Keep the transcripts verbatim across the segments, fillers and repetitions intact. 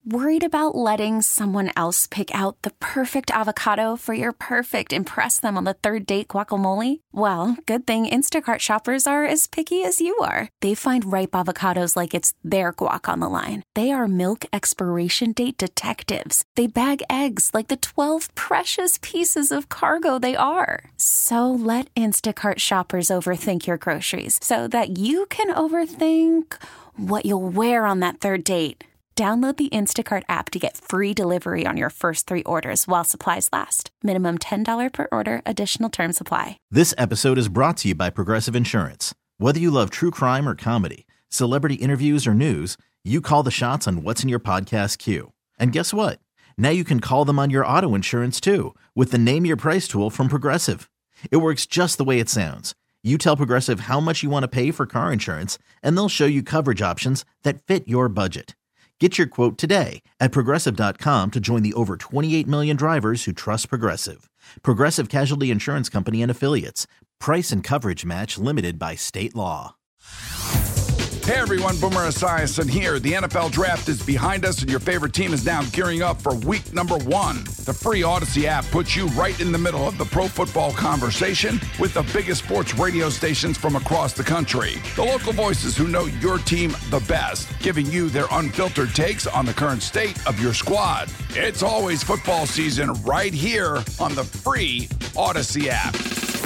Worried about letting someone else pick out the perfect avocado for your perfect impress them on the third date guacamole? Well, good thing Instacart shoppers are as picky as you are. They find ripe avocados like it's their guac on the line. They are milk expiration date detectives. They bag eggs like the twelve precious pieces of cargo they are. So let Instacart shoppers overthink your groceries so that you can overthink what you'll wear on that third date. Download the Instacart app to get free delivery on your first three orders while supplies last. Minimum ten dollars per order. Additional terms apply. This episode is brought to you by Progressive Insurance. Whether you love true crime or comedy, celebrity interviews or news, you call the shots on what's in your podcast queue. And guess what? Now you can call them on your auto insurance too with the Name Your Price tool from Progressive. It works just the way it sounds. You tell Progressive how much you want to pay for car insurance, and they'll show you coverage options that fit your budget. Get your quote today at Progressive dot com to join the over twenty-eight million drivers who trust Progressive. Progressive Casualty Insurance Company and Affiliates. Price and coverage match limited by state law. Hey everyone, Boomer Esiason here. The N F L draft is behind us and your favorite team is now gearing up for week number one. The free Odyssey app puts you right in the middle of the pro football conversation with the biggest sports radio stations from across the country. The local voices who know your team the best, giving you their unfiltered takes on the current state of your squad. It's always football season right here on the free Odyssey app.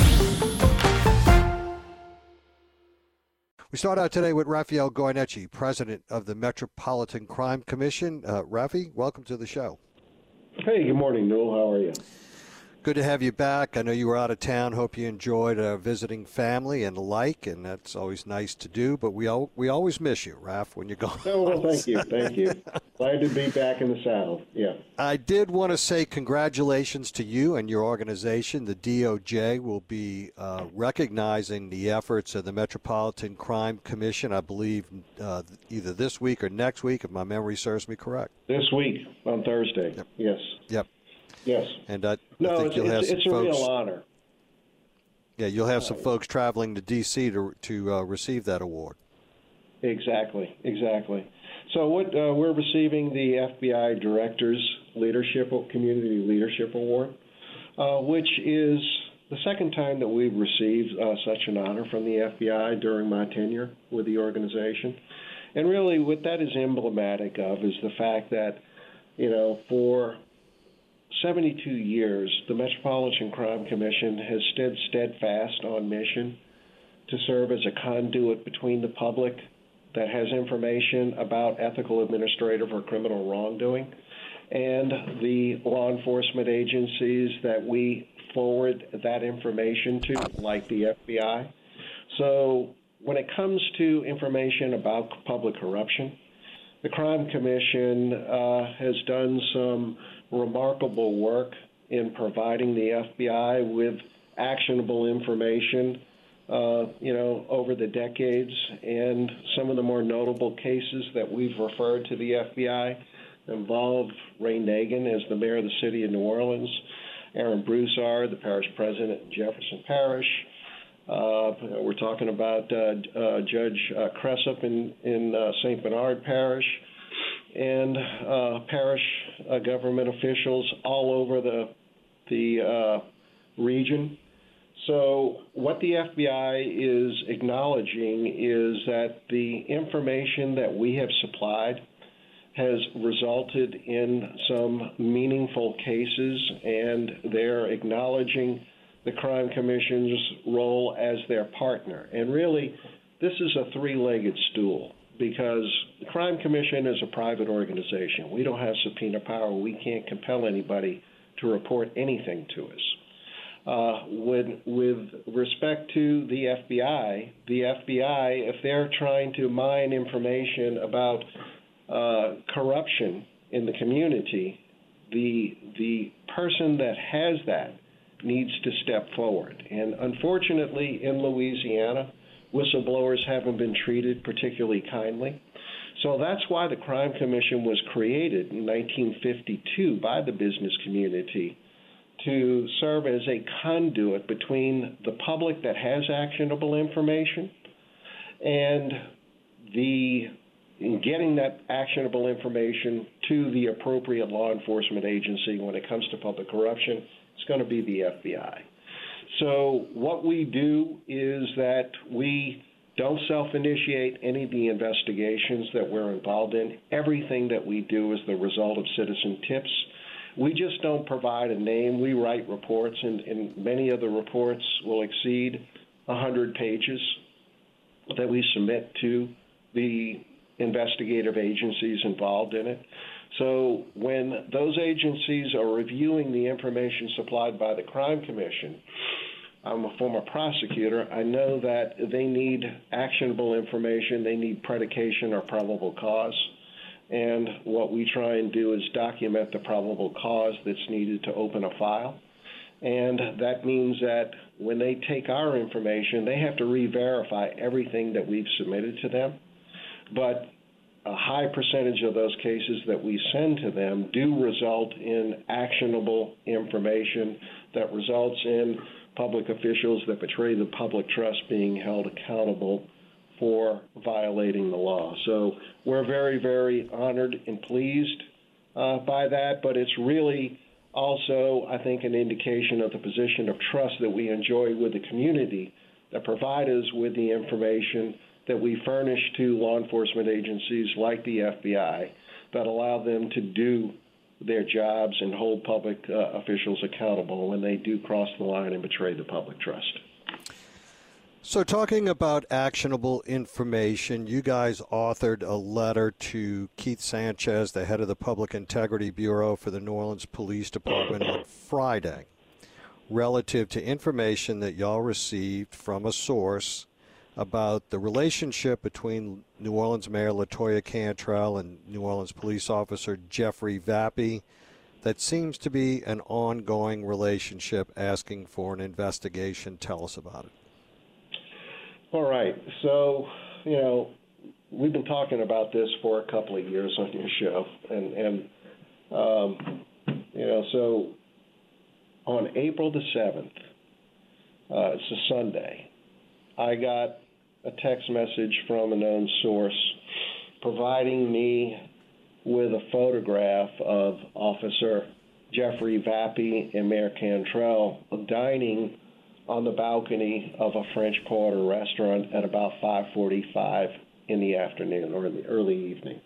We start out today with Raphael Goyeneche, president of the Metropolitan Crime Commission. Uh, Rafi, welcome to the show. Hey, good morning, Newell. How are you? Good to have you back. I know you were out of town. Hope you enjoyed uh, visiting family and the like, and that's always nice to do. But we al- we always miss you, Raph, when you're gone. Oh, well, thank you. Thank you. Glad to be back in the saddle. Yeah. I did want to say congratulations to you and your organization. The D O J will be uh, recognizing the efforts of the Metropolitan Crime Commission, I believe, uh, either this week or next week, if my memory serves me correct. This week on Thursday. Yep. Yes. Yep. Yes. And I, no, I think it's, you'll have it's, some it's a folks. real honor. Yeah, you'll have some folks traveling to D C to to uh, receive that award. Exactly, exactly. So what uh, we're receiving the F B I Director's Leadership Community Leadership Award, uh, which is the second time that we've received uh, such an honor from the F B I during my tenure with the organization. And really what that is emblematic of is the fact that, you know, for seventy-two years, the Metropolitan Crime Commission has stood steadfast on mission to serve as a conduit between the public that has information about ethical, administrative, or criminal wrongdoing and the law enforcement agencies that we forward that information to, like the F B I. So when it comes to information about public corruption, the Crime Commission uh, has done some remarkable work in providing the F B I with actionable information, uh, you know, over the decades. And some of the more notable cases that we've referred to the F B I involve Ray Nagin as the mayor of the city of New Orleans, Aaron Broussard, the parish president in Jefferson Parish. Uh, we're talking about uh, uh, Judge uh, Cressup in, in uh, Saint Bernard Parish, and uh, parish uh, government officials all over the the uh, region. So what the F B I is acknowledging is that the information that we have supplied has resulted in some meaningful cases, and they're acknowledging the Crime Commission's role as their partner. And really, this is a three-legged stool, because the Crime Commission is a private organization. We don't have subpoena power. We can't compel anybody to report anything to us. Uh, with, with respect to the F B I, the F B I, if they're trying to mine information about uh, corruption in the community, the the person that has that needs to step forward. And unfortunately, in Louisiana, whistleblowers haven't been treated particularly kindly. So that's why the Crime Commission was created in nineteen fifty-two by the business community, to serve as a conduit between the public that has actionable information and the in getting that actionable information to the appropriate law enforcement agency when it comes to public corruption, it's going to be the F B I. So what we do is that we don't self-initiate any of the investigations that we're involved in. Everything that we do is the result of citizen tips. We just don't provide a name. We write reports, and, and many of the reports will exceed one hundred pages that we submit to the investigative agencies involved in it. So when those agencies are reviewing the information supplied by the Crime Commission, I'm a former prosecutor, I know that they need actionable information, they need predication or probable cause, and what we try and do is document the probable cause that's needed to open a file. And that means that when they take our information, they have to re-verify everything that we've submitted to them. But a high percentage of those cases that we send to them do result in actionable information that results in public officials that betray the public trust being held accountable for violating the law. So we're very, very honored and pleased uh, by that, but it's really also, I think, an indication of the position of trust that we enjoy with the community that provide us with the information that we furnish to law enforcement agencies like the F B I that allow them to do their jobs and hold public uh, officials accountable when they do cross the line and betray the public trust. So talking about actionable information, you guys authored a letter to Keith Sanchez, the head of the Public Integrity Bureau for the New Orleans Police Department, on Friday, relative to information that y'all received from a source about the relationship between New Orleans Mayor LaToya Cantrell and New Orleans police officer Jeffrey Vappie that seems to be an ongoing relationship, asking for an investigation. Tell us about it. All right. So, you know, we've been talking about this for a couple of years on your show. And, and um, you know, so on April the seventh, uh, it's a Sunday, I got a text message from a known source providing me with a photograph of Officer Jeffrey Vappie and Mayor Cantrell dining on the balcony of a French Quarter restaurant at about five forty-five in the afternoon or in the early evening.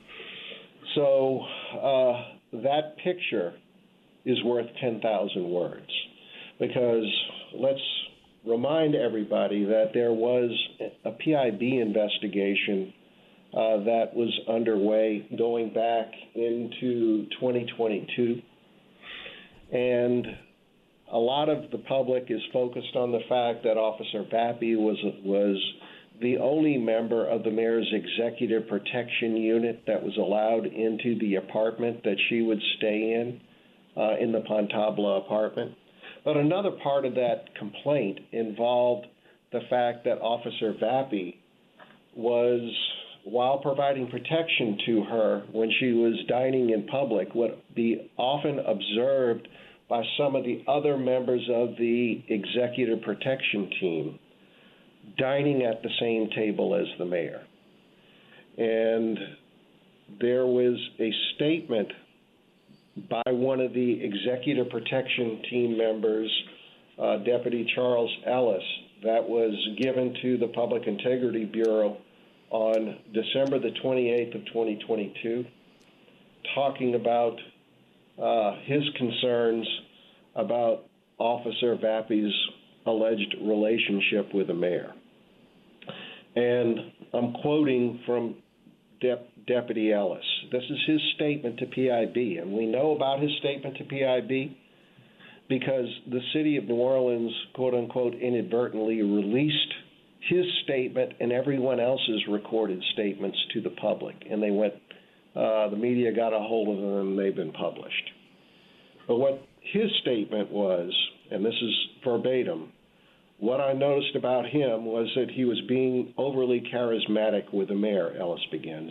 So uh, that picture is worth ten thousand words, because let's remind everybody that there was a P I B investigation uh, that was underway going back into twenty twenty-two, and a lot of the public is focused on the fact that Officer Vappie was was the only member of the mayor's executive protection unit that was allowed into the apartment that she would stay in, uh, in the Pontabla apartment. But another part of that complaint involved the fact that Officer Vappie was, while providing protection to her when she was dining in public, would be often observed by some of the other members of the executive protection team dining at the same table as the mayor. And there was a statement by one of the executive protection team members, uh, Deputy Charles Ellis, that was given to the Public Integrity Bureau on December the twenty-eighth of twenty twenty-two, talking about uh, his concerns about Officer Vappie's alleged relationship with the mayor. And I'm quoting from Dep- Deputy Ellis. This is his statement to P I B, and we know about his statement to P I B because the city of New Orleans, quote-unquote, inadvertently released his statement and everyone else's recorded statements to the public, and they went, uh, the media got a hold of them, and they've been published. But what his statement was, and this is verbatim, what I noticed about him was that he was being overly charismatic with the mayor, Ellis begins.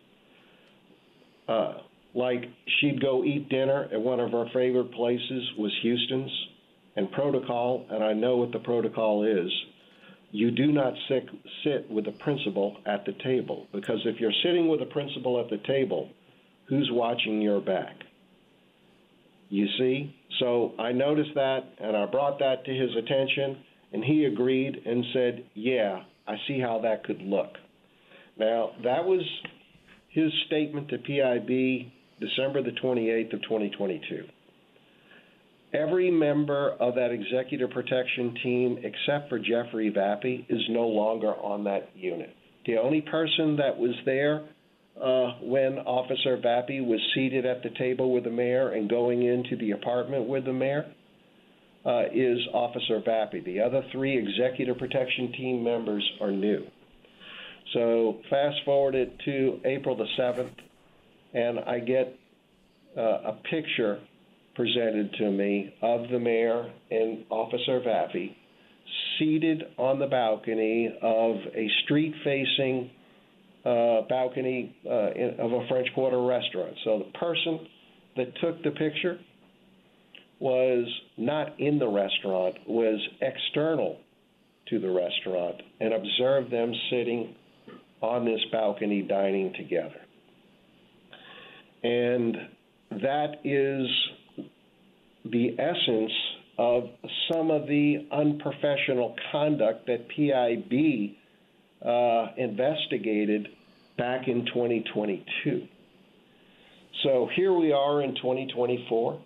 Uh, like she'd go eat dinner at one of her favorite places was Houston's, and protocol, and I know what the protocol is, you do not sit, sit with the principal at the table, because if you're sitting with the principal at the table, who's watching your back? You see? So I noticed that, and I brought that to his attention, and he agreed and said, yeah, I see how that could look. Now, that was his statement to P I B December the twenty-eighth of twenty twenty-two. Every member of that executive protection team, except for Jeffrey Vappy, is no longer on that unit. The only person that was there uh, when Officer Vappy was seated at the table with the mayor and going into the apartment with the mayor uh, is Officer Vappy. The other three executive protection team members are new. So fast forward it to April the seventh, and I get uh, a picture presented to me of the mayor and Officer Vappy seated on the balcony of a street-facing uh, balcony uh, in, of a French Quarter restaurant. So the person that took the picture was not in the restaurant, was external to the restaurant, and observed them sitting on this balcony dining together. And that is the essence of some of the unprofessional conduct that P I B uh, investigated back in twenty twenty-two. So here we are in twenty twenty-four,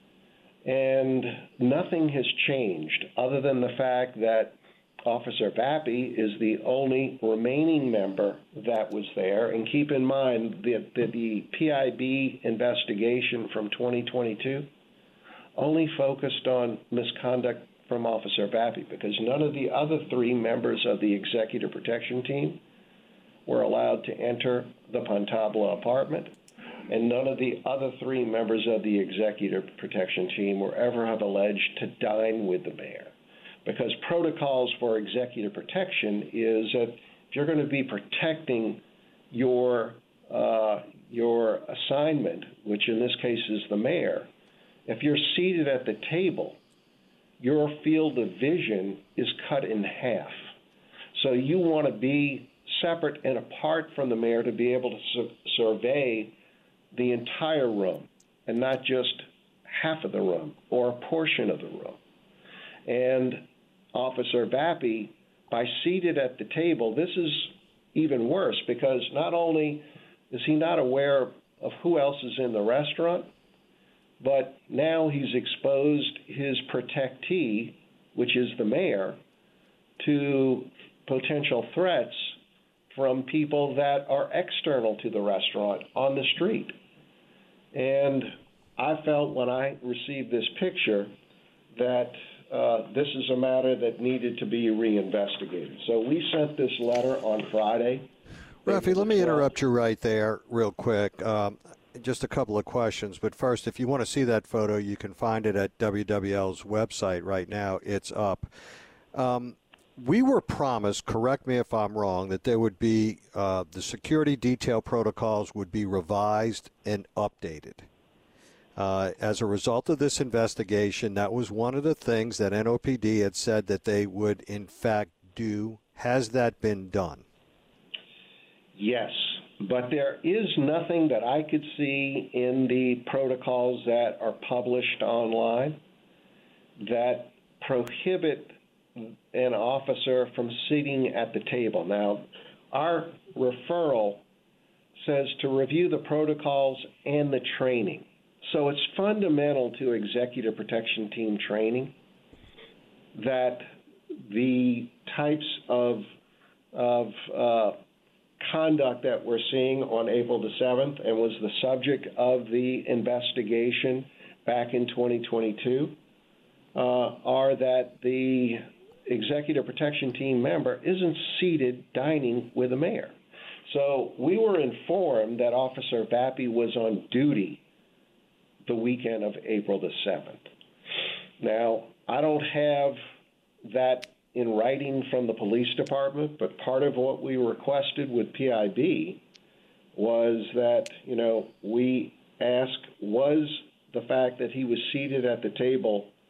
and nothing has changed other than the fact that Officer Vappy is the only remaining member that was there. And keep in mind that, that the P I B investigation from twenty twenty-two only focused on misconduct from Officer Vappy, because none of the other three members of the executive protection team were allowed to enter the Pontabla apartment, and none of the other three members of the executive protection team were ever have alleged to dine with the mayor. Because protocols for executive protection is that if you're going to be protecting your uh, your assignment, which in this case is the mayor, if you're seated at the table, your field of vision is cut in half. So you want to be separate and apart from the mayor to be able to su- survey the entire room and not just half of the room or a portion of the room. And Officer Vappy, by seated at the table, this is even worse, because not only is he not aware of who else is in the restaurant, but now he's exposed his protectee, which is the mayor, to potential threats from people that are external to the restaurant on the street. And I felt when I received this picture that uh, this is a matter that needed to be reinvestigated. So we sent this letter on Friday. Rafi, let me interrupt you right there real quick. Um, Just a couple of questions, but first, if you want to see that photo, you can find it at W W L's website right now. It's up. Um, we were promised, correct me if I'm wrong, that there would be uh, the security detail protocols would be revised and updated. Uh, as a result of this investigation, that was one of the things that N O P D had said that they would, in fact, do. Has that been done? Yes. But there is nothing that I could see in the protocols that are published online that prohibit an officer from sitting at the table. Now, our referral says to review the protocols and the training. So it's fundamental to executive protection team training that the types of of uh, conduct that we're seeing on April the seventh and was the subject of the investigation back in twenty twenty-two uh, are that the executive protection team member isn't seated dining with the mayor. So we were informed that Officer Vappy was on duty the weekend of April the seventh. Now, I don't have that in writing from the police department, but part of what we requested with P I B was that, you know, we asked, was the fact that he was seated at the table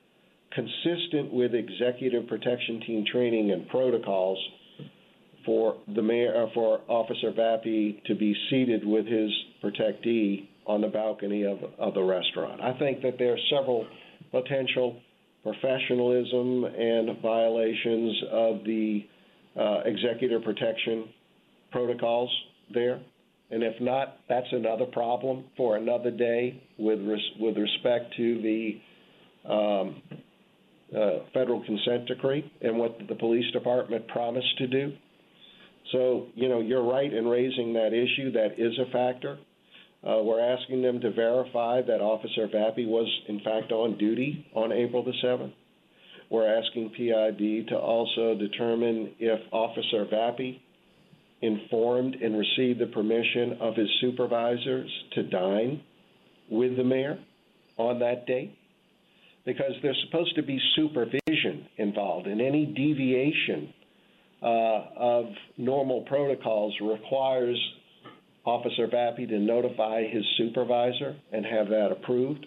consistent with executive protection team training and protocols for the mayor, uh, for Officer Vappy to be seated with his protectee on the balcony of, of the restaurant. I think that there are several potential professionalism and violations of the uh, executive protection protocols there. And if not, that's another problem for another day with res- with respect to the um, uh, federal consent decree and what the police department promised to do. So, you know, you're right in raising that issue. That is a factor. Uh, we're asking them to verify that Officer Vappy was, in fact, on duty on April the seventh. We're asking P I B to also determine if Officer Vappy informed and received the permission of his supervisors to dine with the mayor on that date, because there's supposed to be supervision involved, and any deviation uh, of normal protocols requires Officer Vappy to notify his supervisor and have that approved.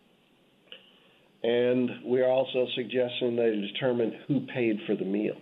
And we're also suggesting they determine who paid for the meal.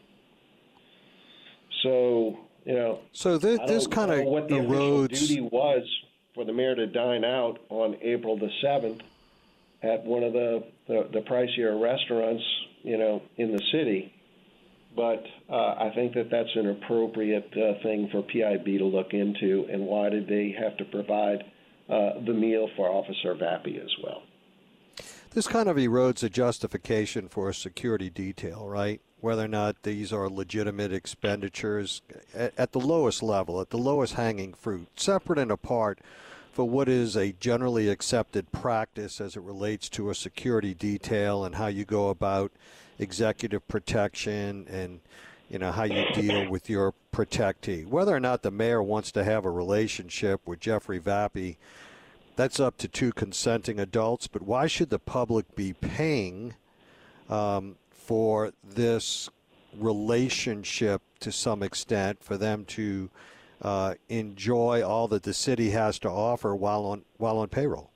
So, you know, so this, this kind of what the erodes... official duty was for the mayor to dine out on April the seventh at one of the, the, the pricier restaurants, you know, in the city. But uh, I think that that's an appropriate uh, thing for P I B to look into, and why did they have to provide uh, the meal for Officer Vappy as well? This kind of erodes a justification for a security detail, right? Whether or not these are legitimate expenditures at, at the lowest level, at the lowest hanging fruit, separate and apart for what is a generally accepted practice as it relates to a security detail and how you go about executive protection and, you know, how you deal with your protectee. Whether or not the mayor wants to have a relationship with Jeffrey Vappy, that's up to two consenting adults, but why should the public be paying um, for this relationship to some extent, for them to uh, enjoy all that the city has to offer while on while on payroll?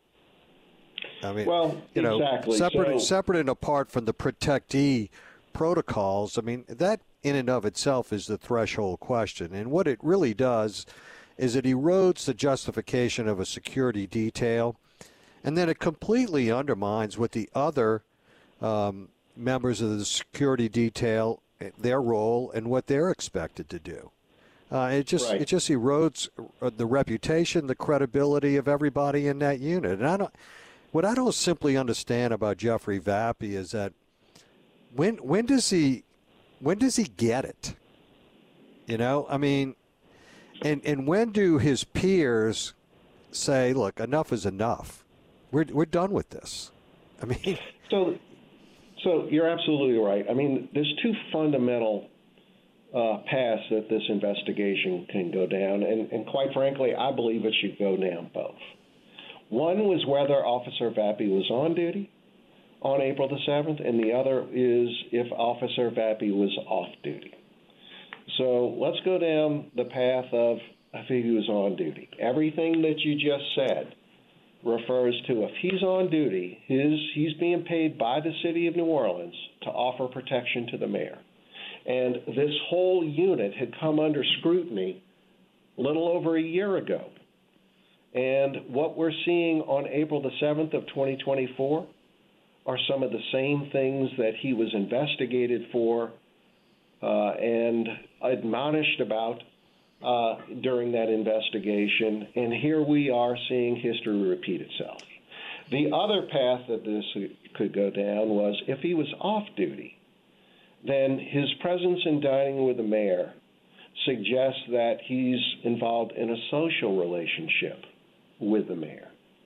I mean, well, you know, exactly. separate, so, separate and apart from the protectee protocols, I mean, that in and of itself is the threshold question. And what it really does is it erodes the justification of a security detail, and then it completely undermines what the other um, members of the security detail, their role, and what they're expected to do. Uh, it just right. it just erodes the reputation, the credibility of everybody in that unit. And I don't. What I don't simply understand about Jeffrey Vappy is that when when does he when does he get it? You know, I mean, and and when do his peers say, "Look, enough is enough. We're we're done with this." I mean, so so you're absolutely right. I mean, there's two fundamental uh, paths that this investigation can go down, and, and quite frankly, I believe it should go down both. One was whether Officer Vappy was on duty on April the seventh, and the other is if Officer Vappy was off duty. So let's go down the path of if he was on duty. Everything that you just said refers to if he's on duty, his he's being paid by the city of New Orleans to offer protection to the mayor. And this whole unit had come under scrutiny a little over a year ago. And what we're seeing on April the seventh of twenty twenty-four are some of the same things that he was investigated for uh, and admonished about uh, during that investigation. And here we are seeing history repeat itself. The other path that this could go down was if he was off duty, then his presence in dining with the mayor suggests that he's involved in a social relationship with the mayor.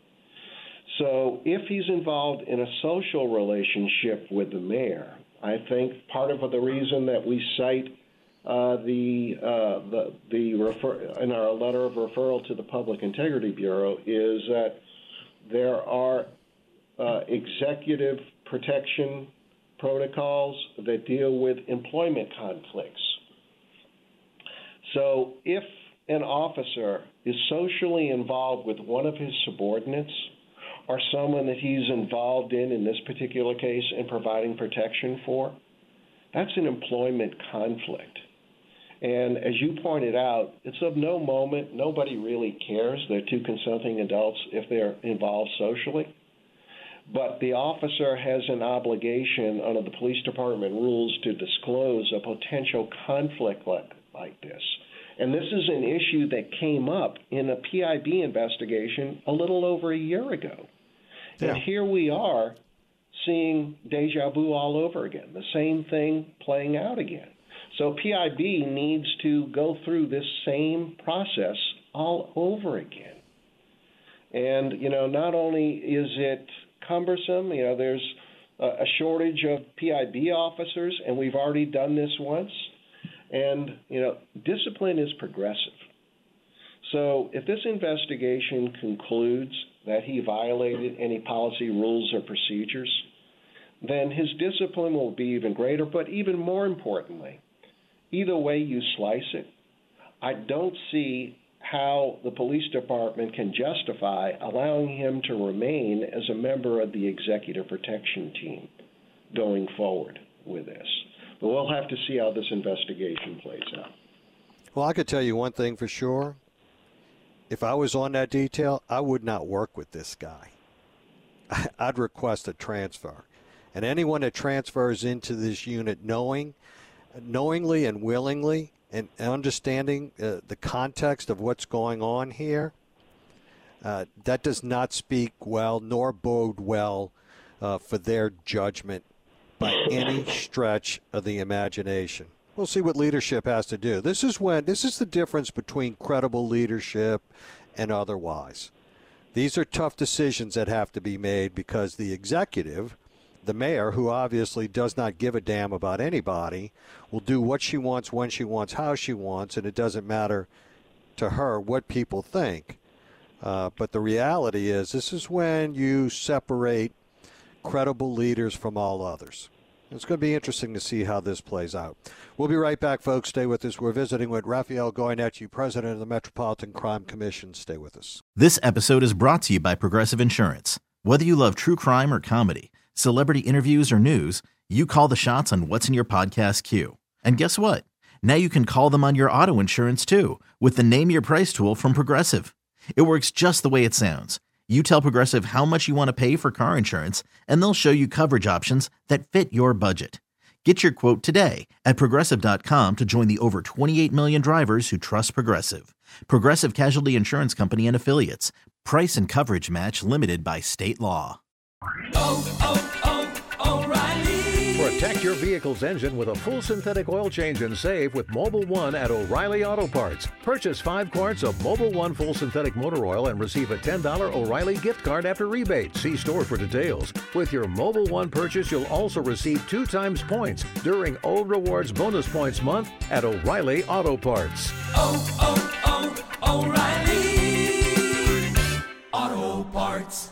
So if he's involved in a social relationship with the mayor, I think part of the reason that we cite uh, the uh, the the refer- in our letter of referral to the Public Integrity Bureau is that there are uh, executive protection protocols that deal with employment conflicts. So if an officer is socially involved with one of his subordinates, or someone that he's involved in, in this particular case, in providing protection for, that's an employment conflict. And as you pointed out, it's of no moment. Nobody really cares. They're two consenting adults if they're involved socially. But the officer has an obligation under the police department rules to disclose a potential conflict like, like this. And this is an issue that came up in a P I B investigation a little over a year ago. Yeah. And here we are seeing deja vu all over again, the same thing playing out again. So P I B needs to go through this same process all over again. And, you know, not only is it cumbersome, you know, there's a shortage of P I B officers, and we've already done this once. And, you know, discipline is progressive. So if this investigation concludes that he violated any policy, rules, or procedures, then his discipline will be even greater. But even more importantly, either way you slice it, I don't see how the police department can justify allowing him to remain as a member of the executive protection team going forward with this. But we'll have to see how this investigation plays out. Well, I could tell you one thing for sure. If I was on that detail, I would not work with this guy. I'd request a transfer. And anyone that transfers into this unit knowing, knowingly and willingly and understanding uh, the context of what's going on here, uh, that does not speak well nor bode well uh, for their judgment by any stretch of the imagination. We'll see what leadership has to do. This is when this is the difference between credible leadership and otherwise. These are tough decisions that have to be made because the executive, the mayor, who obviously does not give a damn about anybody, will do what she wants, when she wants, how she wants, and it doesn't matter to her what people think. Uh, but the reality is this is when you separate credible leaders from all others. It's going to be interesting to see how this plays out. We'll be right back, folks. Stay with us. We're visiting with Raphael Goyeneche, president of the Metropolitan Crime Commission. Stay with us. This episode is brought to you by Progressive Insurance. Whether you love true crime or comedy, celebrity interviews or news, you call the shots on what's in your podcast queue. And guess what? Now you can call them on your auto insurance too with the Name Your Price tool from Progressive. It works just the way it sounds. You tell Progressive how much you want to pay for car insurance, and they'll show you coverage options that fit your budget. Get your quote today at Progressive dot com to join the over twenty-eight million drivers who trust Progressive. Progressive Casualty Insurance Company and Affiliates. Price and coverage match limited by state law. Oh, oh, oh, O'Reilly. Protect your vehicle's engine with a full synthetic oil change and save with Mobil one at O'Reilly Auto Parts. Purchase five quarts of Mobil one full synthetic motor oil and receive a ten dollars O'Reilly gift card after rebate. See store for details. With your Mobil one purchase, you'll also receive two times points during O Rewards Bonus Points Month at O'Reilly Auto Parts. Oh, oh, oh, O'Reilly Auto Parts.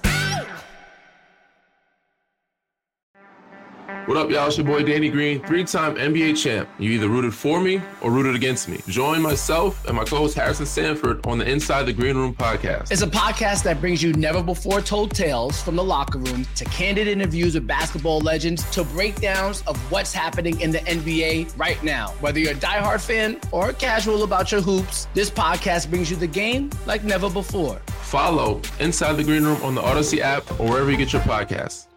What up, y'all? It's your boy Danny Green, three-time N B A champ. You either rooted for me or rooted against me. Join myself and my co-host Harrison Sanford on the Inside the Green Room podcast. It's a podcast that brings you never-before-told tales from the locker room to candid interviews with basketball legends to breakdowns of what's happening in the N B A right now. Whether you're a diehard fan or casual about your hoops, this podcast brings you the game like never before. Follow Inside the Green Room on the Odyssey app or wherever you get your podcasts.